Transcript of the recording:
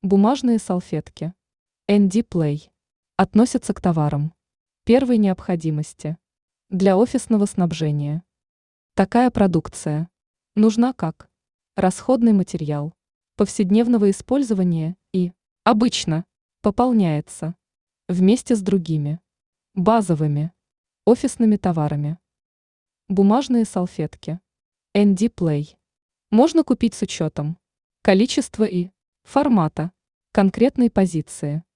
Бумажные салфетки ND Play относятся к товарам первой необходимости для офисного снабжения. Такая продукция нужна как расходный материал повседневного использования и обычно пополняется вместе с другими базовыми офисными товарами. Бумажные салфетки ND Play можно купить с учетом количества и формата конкретной позиции.